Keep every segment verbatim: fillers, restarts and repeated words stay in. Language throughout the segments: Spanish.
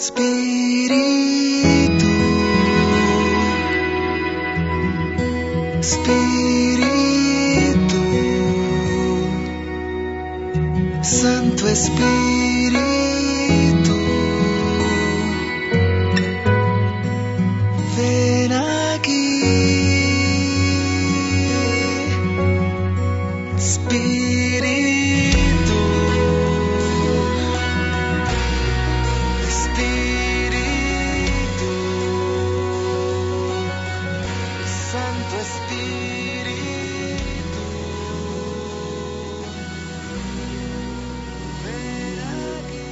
Espíritu, Espíritu, Santo Espíritu, ven aquí. Espíritu, Espíritu, Santo Espíritu, ven aquí.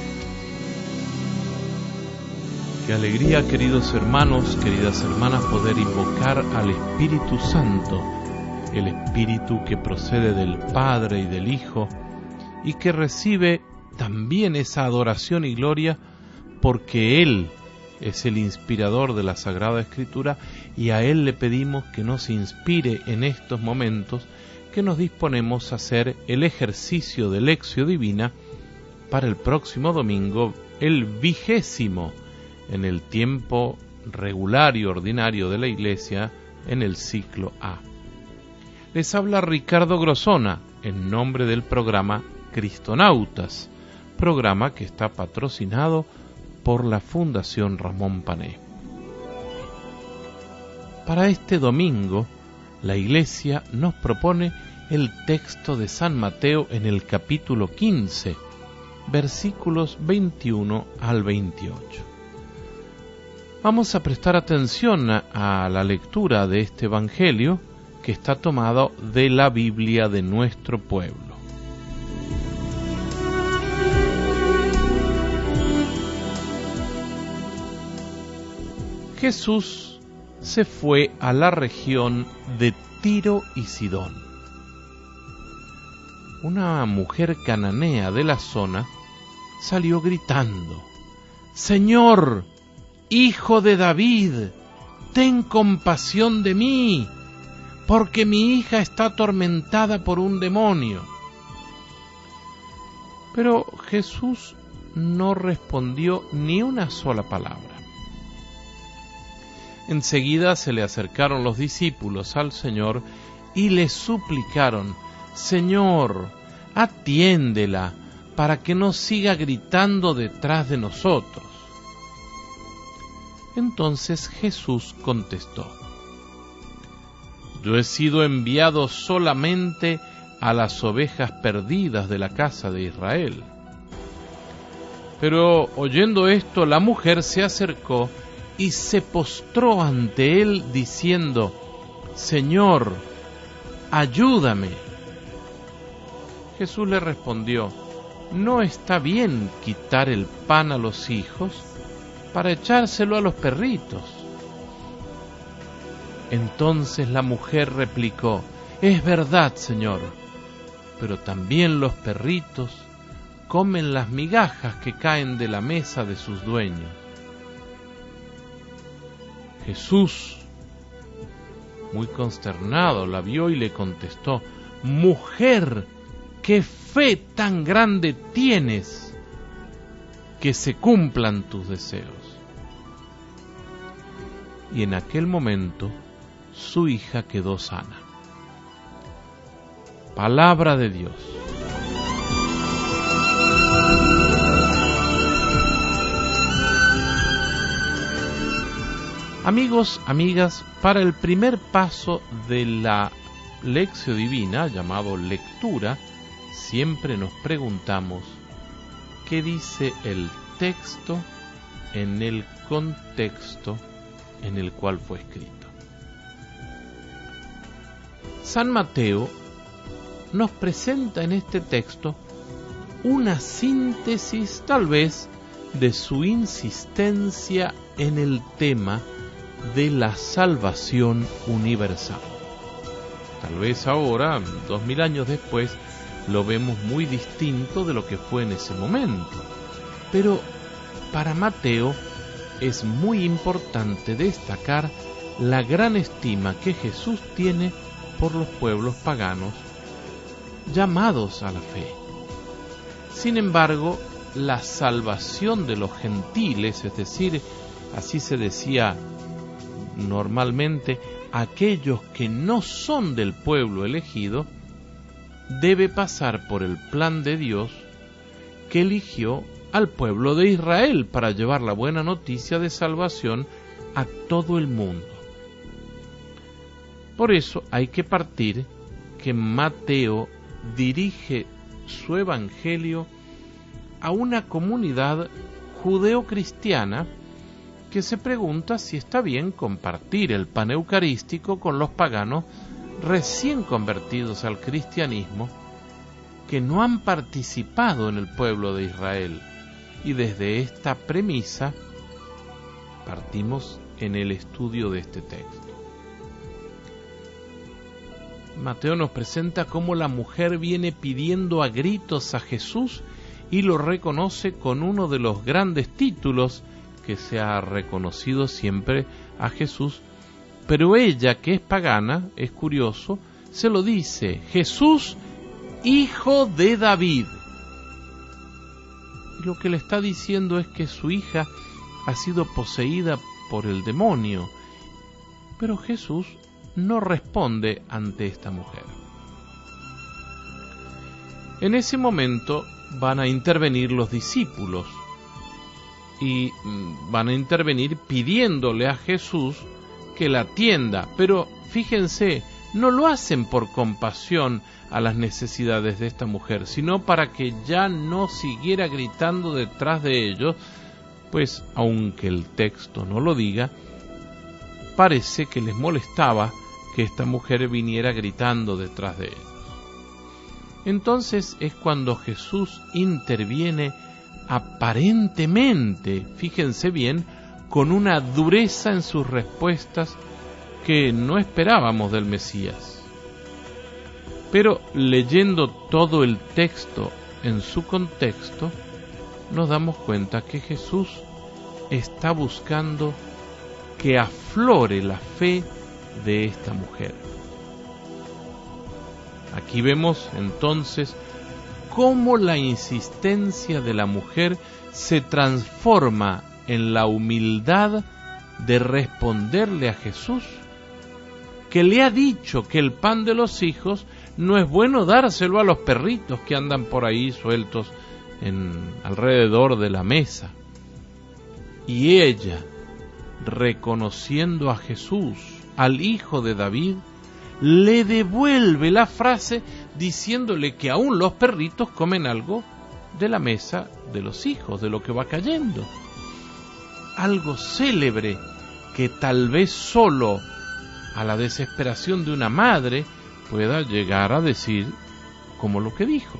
Qué alegría, queridos hermanos, queridas hermanas, poder invocar al Espíritu Santo, el Espíritu que procede del Padre y del Hijo, y que recibe también esa adoración y gloria porque Él es el inspirador de la Sagrada Escritura, y a Él le pedimos que nos inspire en estos momentos que nos disponemos a hacer el ejercicio de Lectio Divina para el próximo domingo, el vigésimo en el tiempo regular y ordinario de la Iglesia en el ciclo A. Les habla Ricardo Grosona en nombre del programa Cristonautas, programa que está patrocinado por la Fundación Ramón Pané. Para este domingo, la Iglesia nos propone el texto de San Mateo en el capítulo quince, versículos veintiuno al veintiocho. Vamos a prestar atención a, a la lectura de este Evangelio, que está tomado de la Biblia de nuestro pueblo. Jesús se fue a la región de Tiro y Sidón. Una mujer cananea de la zona salió gritando: «Señor, Hijo de David, ten compasión de mí, porque mi hija está atormentada por un demonio». Pero Jesús no respondió ni una sola palabra. Enseguida se le acercaron los discípulos al Señor y le suplicaron: «Señor, atiéndela para que no siga gritando detrás de nosotros». Entonces Jesús contestó: «Yo he sido enviado solamente a las ovejas perdidas de la casa de Israel». Pero oyendo esto, la mujer se acercó y se postró ante él diciendo: «Señor, ayúdame». Jesús le respondió: «No está bien quitar el pan a los hijos para echárselo a los perritos». Entonces la mujer replicó: «Es verdad, Señor, pero también los perritos comen las migajas que caen de la mesa de sus dueños». Jesús, muy consternado, la vio y le contestó: «Mujer, qué fe tan grande tienes, que se cumplan tus deseos». Y en aquel momento su hija quedó sana. Palabra de Dios. Amigos, amigas, para el primer paso de la Lectio Divina, llamado lectura, siempre nos preguntamos: ¿qué dice el texto en el contexto en el cual fue escrito? San Mateo nos presenta en este texto una síntesis, tal vez, de su insistencia en el tema de la salvación universal. Tal vez ahora, dos mil años después, lo vemos muy distinto de lo que fue en ese momento. Pero para Mateo es muy importante destacar la gran estima que Jesús tiene por los pueblos paganos llamados a la fe. Sin embargo, la salvación de los gentiles, es decir, así se decía normalmente, aquellos que no son del pueblo elegido, debe pasar por el plan de Dios que eligió al pueblo de Israel para llevar la buena noticia de salvación a todo el mundo. Por eso hay que partir que Mateo dirige su evangelio a una comunidad judeo-cristiana que se pregunta si está bien compartir el pan eucarístico con los paganos recién convertidos al cristianismo, que no han participado en el pueblo de Israel. Y desde esta premisa partimos en el estudio de este texto. Mateo nos presenta cómo la mujer viene pidiendo a gritos a Jesús y lo reconoce con uno de los grandes títulos que se ha reconocido siempre a Jesús, pero ella, que es pagana, es curioso, se lo dice: Jesús, hijo de David. Y lo que le está diciendo es que su hija ha sido poseída por el demonio, pero Jesús no responde ante esta mujer. En ese momento van a intervenir los discípulos y van a intervenir pidiéndole a Jesús que la atienda, pero fíjense, no lo hacen por compasión a las necesidades de esta mujer, sino para que ya no siguiera gritando detrás de ellos, pues aunque el texto no lo diga, parece que les molestaba que esta mujer viniera gritando detrás de ellos. Entonces es cuando Jesús interviene aparentemente, fíjense bien, con una dureza en sus respuestas que no esperábamos del Mesías. Pero leyendo todo el texto en su contexto, nos damos cuenta que Jesús está buscando que aflore la fe de esta mujer. Aquí vemos entonces cómo la insistencia de la mujer se transforma en la humildad de responderle a Jesús, que le ha dicho que el pan de los hijos no es bueno dárselo a los perritos que andan por ahí sueltos en alrededor de la mesa. Y ella, reconociendo a Jesús, al hijo de David, le devuelve la frase diciéndole que aún los perritos comen algo de la mesa de los hijos, de lo que va cayendo. Algo célebre que tal vez solo a la desesperación de una madre pueda llegar a decir como lo que dijo.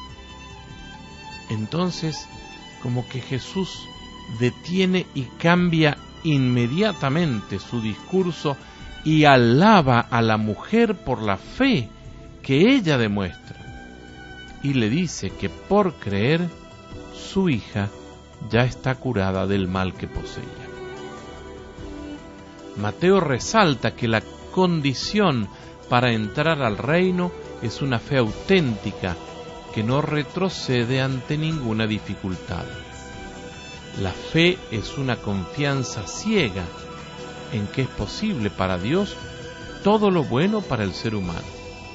Entonces, como que Jesús detiene y cambia inmediatamente su discurso y alaba a la mujer por la fe que ella demuestra, y le dice que por creer su hija ya está curada del mal que poseía. Mateo resalta que la condición para entrar al reino es una fe auténtica que no retrocede ante ninguna dificultad. La fe es una confianza ciega en que es posible para Dios todo lo bueno para el ser humano.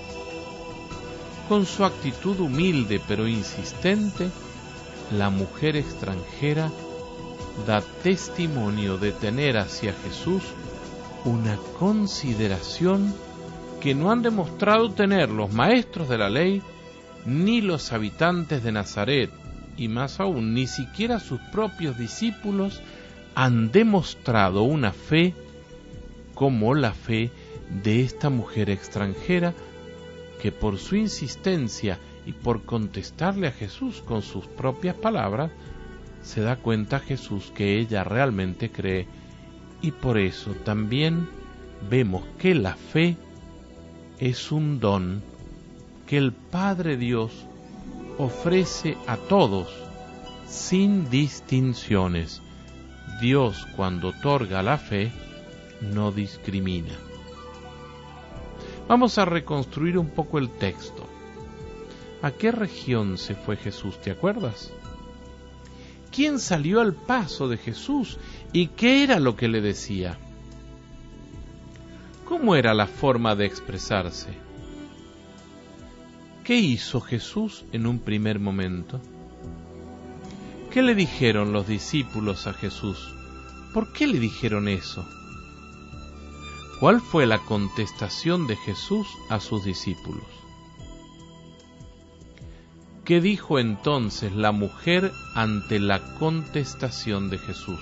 Con su actitud humilde pero insistente, la mujer extranjera da testimonio de tener hacia Jesús una consideración que no han demostrado tener los maestros de la ley ni los habitantes de Nazaret, y más aún, ni siquiera sus propios discípulos han demostrado una fe como la fe de esta mujer extranjera, que por su insistencia y por contestarle a Jesús con sus propias palabras, se da cuenta Jesús que ella realmente cree, y por eso también vemos que la fe es un don que el Padre Dios ofrece a todos sin distinciones. Dios, cuando otorga la fe, no discrimina. Vamos a reconstruir un poco el texto. ¿A qué región se fue Jesús? ¿Te acuerdas? quién salió al paso de Jesús y qué era lo que le decía. ¿Cómo era la forma de expresarse? ¿Qué hizo Jesús en un primer momento? ¿Qué le dijeron los discípulos a Jesús? ¿Por qué le dijeron eso? ¿Cuál fue la contestación de Jesús a sus discípulos? ¿Qué dijo entonces la mujer ante la contestación de Jesús?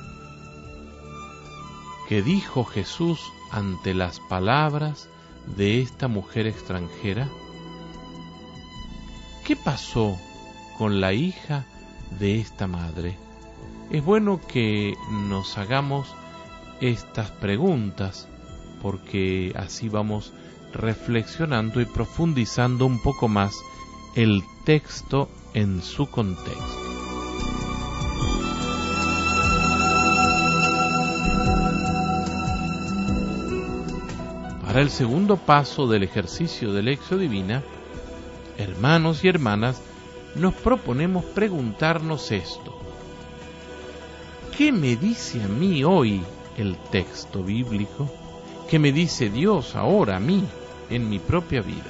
¿Qué dijo Jesús ante las palabras de esta mujer extranjera? ¿Qué pasó con la hija de esta madre? Es bueno que nos hagamos estas preguntas, porque así vamos reflexionando y profundizando un poco más el texto en su contexto. Para el segundo paso del ejercicio de Lección Divina, hermanos y hermanas, nos proponemos preguntarnos esto: ¿qué me dice a mí hoy el texto bíblico? ¿Qué me dice Dios ahora a mí en mi propia vida?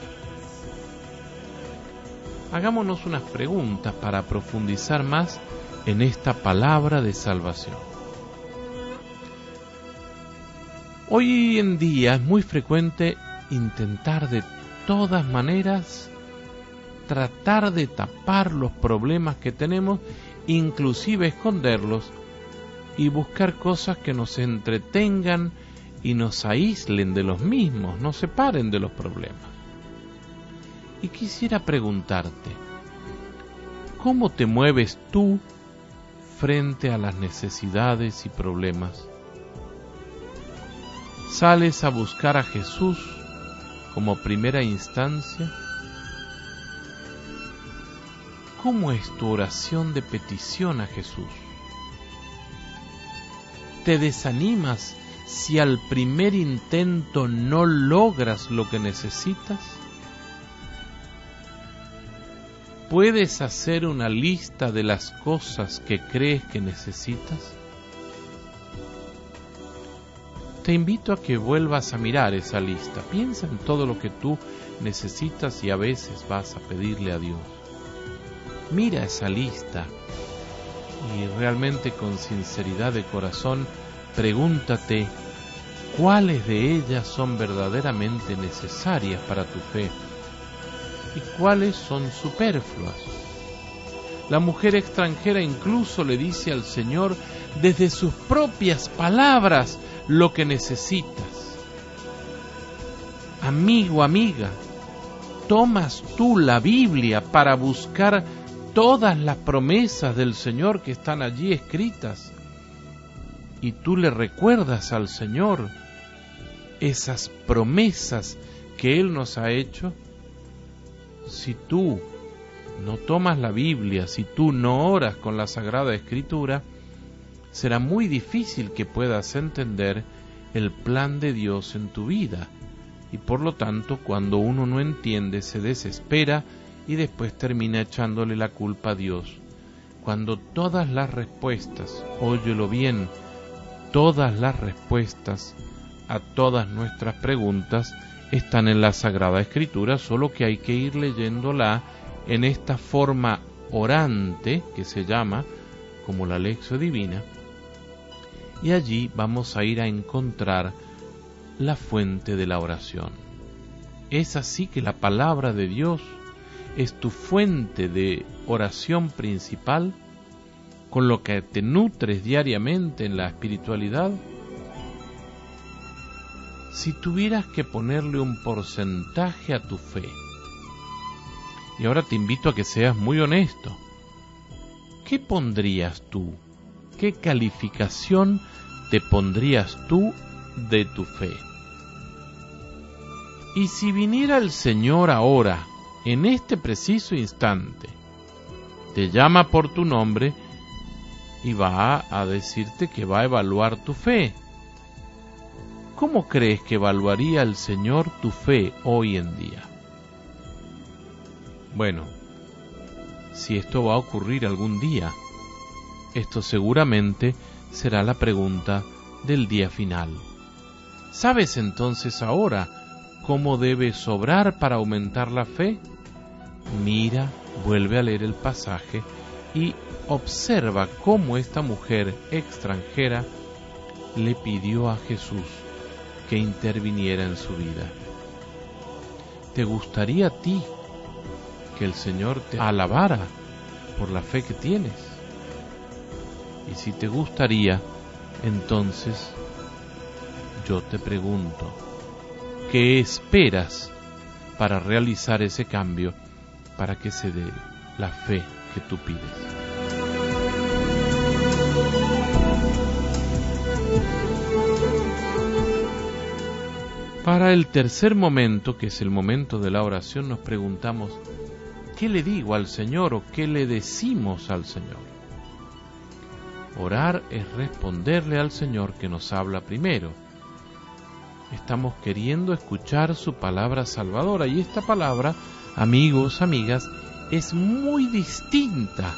Hagámonos unas preguntas para profundizar más en esta palabra de salvación. Hoy en día es muy frecuente intentar de todas maneras tratar de tapar los problemas que tenemos, inclusive esconderlos, y buscar cosas que nos entretengan y nos aíslen de los mismos, nos separen de los problemas. Y quisiera preguntarte, ¿cómo te mueves tú frente a las necesidades y problemas? ¿Sales a buscar a Jesús como primera instancia? ¿Cómo es tu oración de petición a Jesús? ¿Te desanimas si al primer intento no logras lo que necesitas? ¿Puedes hacer una lista de las cosas que crees que necesitas? Te invito a que vuelvas a mirar esa lista. Piensa en todo lo que tú necesitas y a veces vas a pedirle a Dios. Mira esa lista y realmente con sinceridad de corazón pregúntate cuáles de ellas son verdaderamente necesarias para tu fe y cuáles son superfluas. La mujer extranjera incluso le dice al Señor desde sus propias palabras lo que necesitas. Amigo, amiga, ¿tomas tú la Biblia para buscar todas las promesas del Señor que están allí escritas? Y tú le recuerdas al Señor esas promesas que Él nos ha hecho. Si tú no tomas la Biblia, si tú no oras con la Sagrada Escritura, será muy difícil que puedas entender el plan de Dios en tu vida. Y por lo tanto, cuando uno no entiende, se desespera y después termina echándole la culpa a Dios. Cuando todas las respuestas, óyelo bien, todas las respuestas a todas nuestras preguntas están en la Sagrada Escritura, solo que hay que ir leyéndola en esta forma orante que se llama como la Lección Divina, y allí vamos a ir a encontrar la fuente de la oración. Es así que la palabra de Dios es tu fuente de oración principal, con lo que te nutres diariamente en la espiritualidad. Si tuvieras que ponerle un porcentaje a tu fe, y ahora te invito a que seas muy honesto, ¿qué pondrías tú? ¿Qué calificación te pondrías tú de tu fe? Y si viniera el Señor ahora, en este preciso instante, te llama por tu nombre y va a decirte que va a evaluar tu fe, ¿cómo crees que evaluaría el Señor tu fe hoy en día? Bueno, si esto va a ocurrir algún día, Esto seguramente será la pregunta del día final. ¿Sabes entonces ahora cómo debes obrar para aumentar la fe? Mira, vuelve a leer el pasaje y observa cómo esta mujer extranjera le pidió a Jesús que interviniera en su vida. ¿Te gustaría a ti que el Señor te alabara por la fe que tienes? Y si te gustaría, entonces yo te pregunto, ¿qué esperas para realizar ese cambio, para que se dé la fe que tú pides? Para el tercer momento, que es el momento de la oración, nos preguntamos, ¿qué le digo al Señor o qué le decimos al Señor? Orar es responderle al Señor que nos habla primero. Estamos queriendo escuchar su palabra salvadora, y esta palabra, amigos, amigas, es muy distinta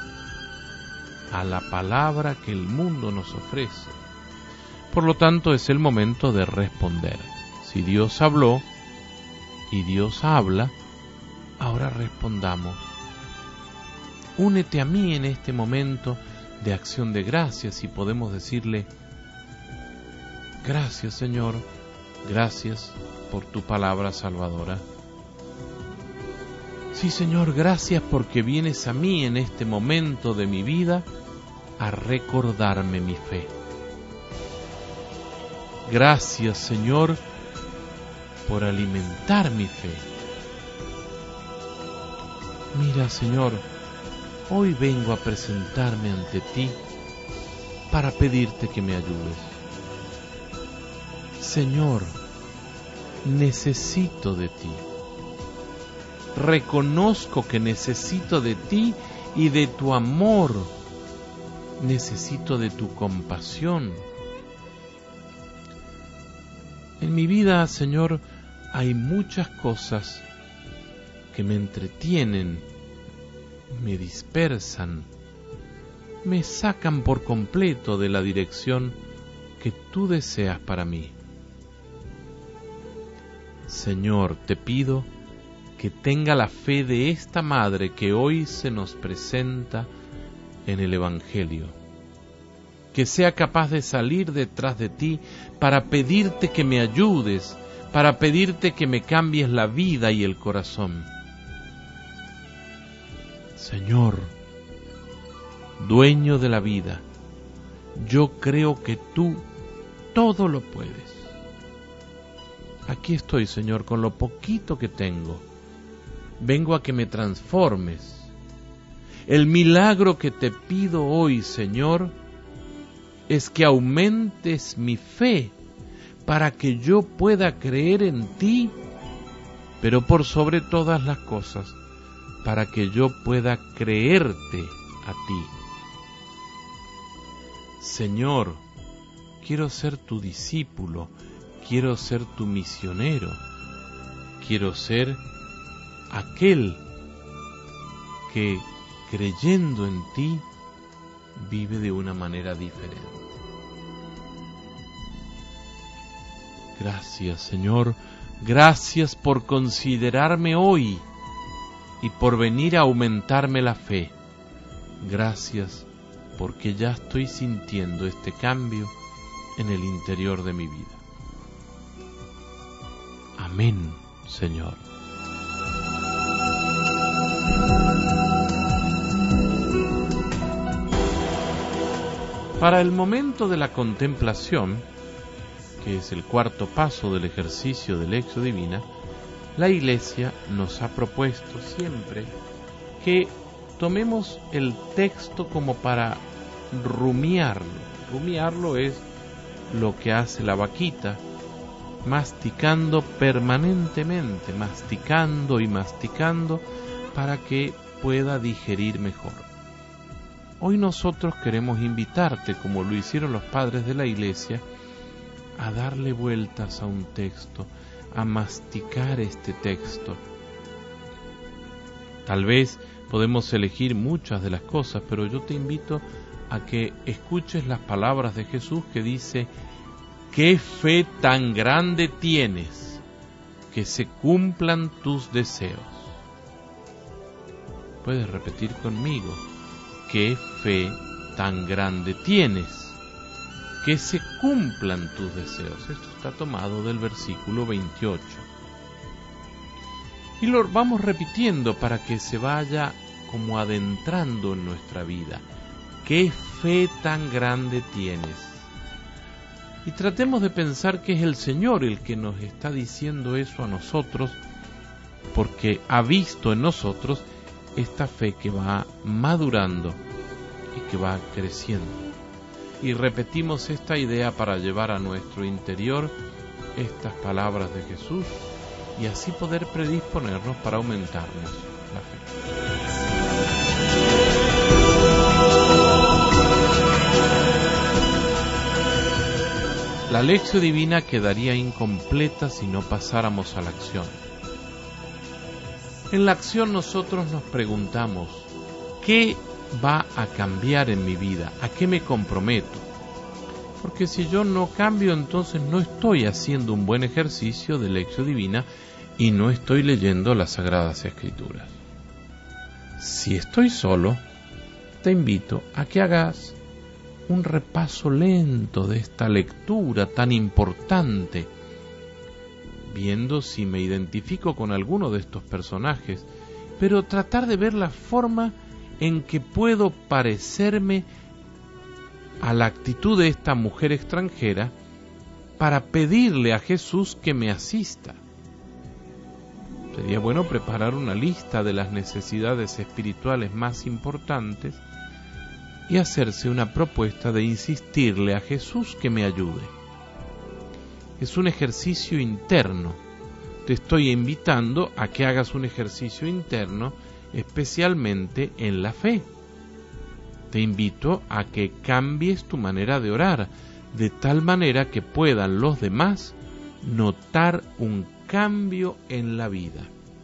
a la palabra que el mundo nos ofrece. Por lo tanto, es el momento de responder. Si Dios habló y Dios habla, ahora respondamos. Únete a mí en este momento de acción de gracias y podemos decirle, gracias Señor, gracias por tu palabra salvadora. Sí Señor, gracias porque vienes a mí en este momento de mi vida a recordarme mi fe. Gracias Señor por alimentar mi fe. Mira Señor, hoy vengo a presentarme ante ti para pedirte que me ayudes. Señor, necesito de ti. Reconozco que necesito de ti y de tu amor. Necesito de tu compasión. En mi vida, Señor, hay muchas cosas que me entretienen, me dispersan, me sacan por completo de la dirección que tú deseas para mí. Señor, te pido que tenga la fe de esta madre que hoy se nos presenta en el Evangelio, que sea capaz de salir detrás de ti para pedirte que me ayudes, para pedirte que me cambies la vida y el corazón. Señor, dueño de la vida, yo creo que tú todo lo puedes. Aquí estoy, Señor, con lo poquito que tengo. Vengo a que me transformes. El milagro que te pido hoy, Señor, es que aumentes mi fe para que yo pueda creer en ti, pero por sobre todas las cosas, para que yo pueda creerte a ti. Señor, quiero ser tu discípulo, quiero ser tu misionero, quiero ser aquel que, creyendo en ti, vive de una manera diferente. Gracias, Señor, gracias por considerarme hoy y por venir a aumentarme la fe. Gracias porque ya estoy sintiendo este cambio en el interior de mi vida. Amén, Señor. Para el momento de la contemplación, que es el cuarto paso del ejercicio de Lectio Divina, la Iglesia nos ha propuesto siempre que tomemos el texto como para rumiarlo. Rumiarlo es lo que hace la vaquita, masticando permanentemente, masticando y masticando para que pueda digerir mejor. Hoy nosotros queremos invitarte, como lo hicieron los padres de la Iglesia, a darle vueltas a un texto, a masticar este texto. Tal vez podemos elegir muchas de las cosas, pero yo te invito a que escuches las palabras de Jesús que dice: ¿qué fe tan grande tienes? Que se cumplan tus deseos. Puedes repetir conmigo: ¿qué fe tan grande tienes? Que se cumplan tus deseos. Esto está tomado del versículo veintiocho. Y lo vamos repitiendo para que se vaya como adentrando en nuestra vida. ¿Qué fe tan grande tienes? Y tratemos de pensar que es el Señor el que nos está diciendo eso a nosotros, porque ha visto en nosotros esta fe que va madurando y que va creciendo. Y repetimos esta idea para llevar a nuestro interior estas palabras de Jesús y así poder predisponernos para aumentarnos la fe. La lección divina quedaría incompleta si no pasáramos a la acción. En la acción nosotros nos preguntamos: ¿qué va a cambiar en mi vida? ¿A qué me comprometo? Porque si yo no cambio, entonces no estoy haciendo un buen ejercicio de lección divina y no estoy leyendo las Sagradas Escrituras. Si estoy solo, te invito a que hagas un repaso lento de esta lectura tan importante, viendo si me identifico con alguno de estos personajes, pero tratar de ver la forma en que puedo parecerme a la actitud de esta mujer extranjera para pedirle a Jesús que me asista. Sería bueno preparar una lista de las necesidades espirituales más importantes y hacerse una propuesta de insistirle a Jesús que me ayude. Es un ejercicio interno. Te estoy invitando a que hagas un ejercicio interno, especialmente en la fe. Te invito a que cambies tu manera de orar, de tal manera que puedan los demás notar un cambio en la vida.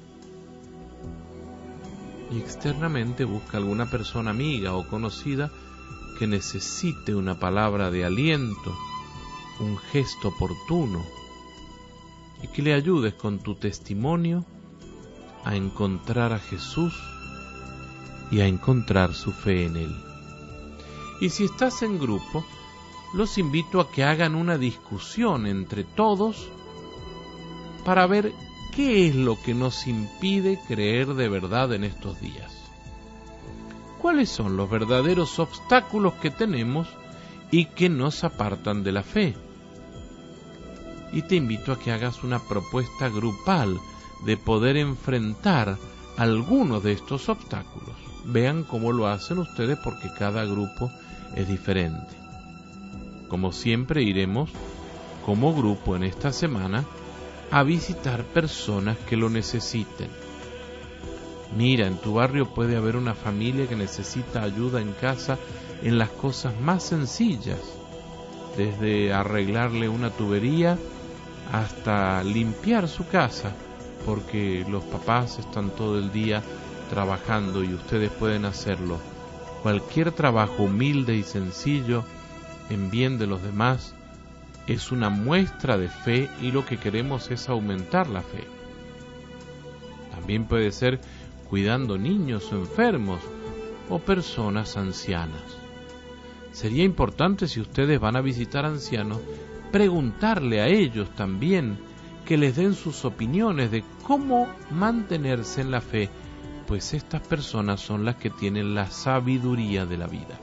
Y externamente busca alguna persona amiga o conocida que necesite una palabra de aliento, un gesto oportuno, y que le ayudes con tu testimonio a encontrar a Jesús y a encontrar su fe en Él. Y si estás en grupo, los invito a que hagan una discusión entre todos para ver qué es lo que nos impide creer de verdad en estos días. ¿Cuáles son los verdaderos obstáculos que tenemos y que nos apartan de la fe? Y te invito a que hagas una propuesta grupal de poder enfrentar algunos de estos obstáculos. Vean cómo lo hacen ustedes, porque cada grupo es diferente. Como siempre, iremos como grupo en esta semana a visitar personas que lo necesiten. Mira, en tu barrio puede haber una familia que necesita ayuda en casa en las cosas más sencillas, desde arreglarle una tubería hasta limpiar su casa, porque los papás están todo el día trabajando y ustedes pueden hacerlo. Cualquier trabajo humilde y sencillo en bien de los demás es una muestra de fe, y lo que queremos es aumentar la fe. También puede ser cuidando niños o enfermos o personas ancianas. Sería importante, si ustedes van a visitar ancianos, preguntarle a ellos también que les den sus opiniones de cómo mantenerse en la fe, pues estas personas son las que tienen la sabiduría de la vida.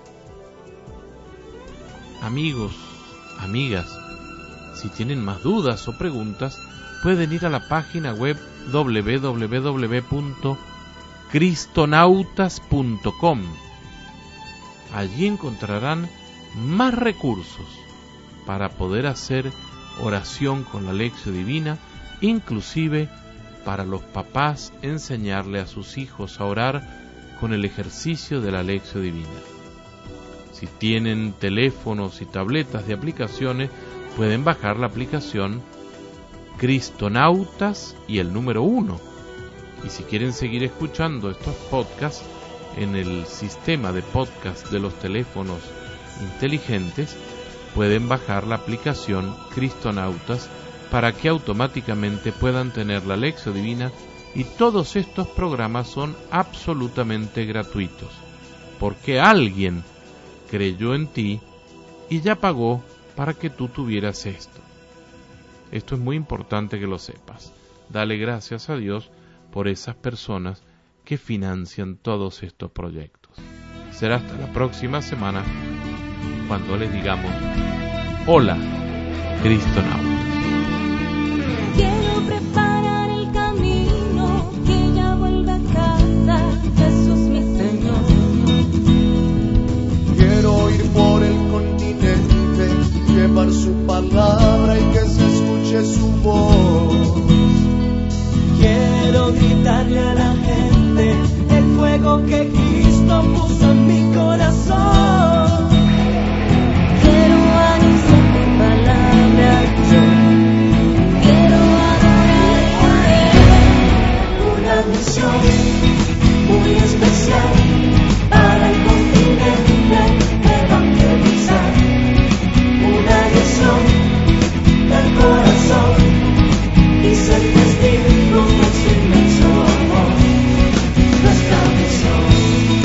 Amigos, amigas, si tienen más dudas o preguntas, pueden ir a la página web doble u doble u doble u punto cristonautas punto com. Allí encontrarán más recursos para poder hacer oración con la lección divina, inclusive para los papás enseñarle a sus hijos a orar con el ejercicio de la lección divina. Si tienen teléfonos y tabletas de aplicaciones, pueden bajar la aplicación Cristonautas y el número uno. Y si quieren seguir escuchando estos podcasts, en el sistema de podcast de los teléfonos inteligentes, pueden bajar la aplicación Cristonautas para que automáticamente puedan tener la lección divina, y todos estos programas son absolutamente gratuitos, porque alguien creyó en ti y ya pagó para que tú tuvieras esto. Esto es muy importante que lo sepas. Dale gracias a Dios por esas personas que financian todos estos proyectos. Será hasta la próxima semana cuando les digamos: hola, Cristonautas. Quiero preparar el camino, que ya vuelva a casa, Jesús mi Señor. Quiero ir por el continente, llevar su palabra y que se escuche su voz. Quiero gritarle a la gente el fuego que Cristo puso en mi corazón. Quiero anunciar tu palabra yo. Quiero adorar a Él. Una misión muy especial para el continente, evangelizar. Una misión del corazón y ser testigos de su inmenso amor. Nuestra misión.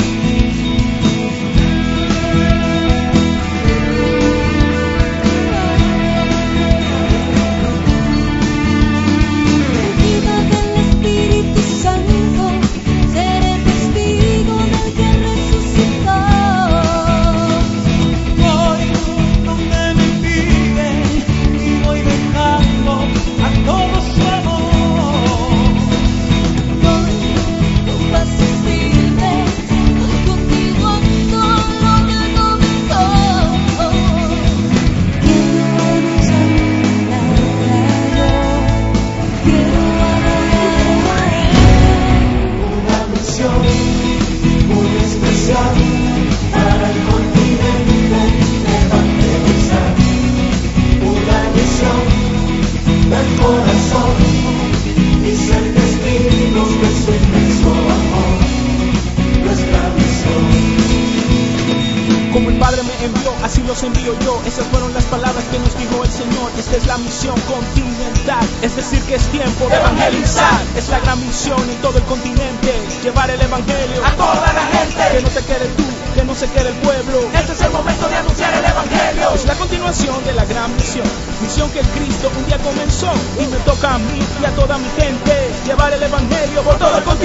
Viva del Espíritu Santo, seré testigo del que resucitó. Voy donde me piden y voy dejando a todos su amor. Tu paz es firme, contigo todo me comenzó. Quiero anunciar tu palabra yo. Quiero adorar a Él. Una misión muy especial para el continente, evangelizar. Una misión del corazón y ser testigos de su inmenso amor. Nuestra misión. Como el Padre me envió, así los envío yo. Esas fueron las palabras que nos dijo el Señor. Esta es la misión continental, es decir que es tiempo de evangelizar. Es la gran misión en todo el continente, llevar el evangelio A toda la gente, que no te quede tú, que no se quede el pueblo. este es el momento de anunciar el evangelio. Es la continuación de la gran misión, misión que el Cristo un día comenzó, y me toca a mí y a toda mi gente llevar el evangelio por todo el continente.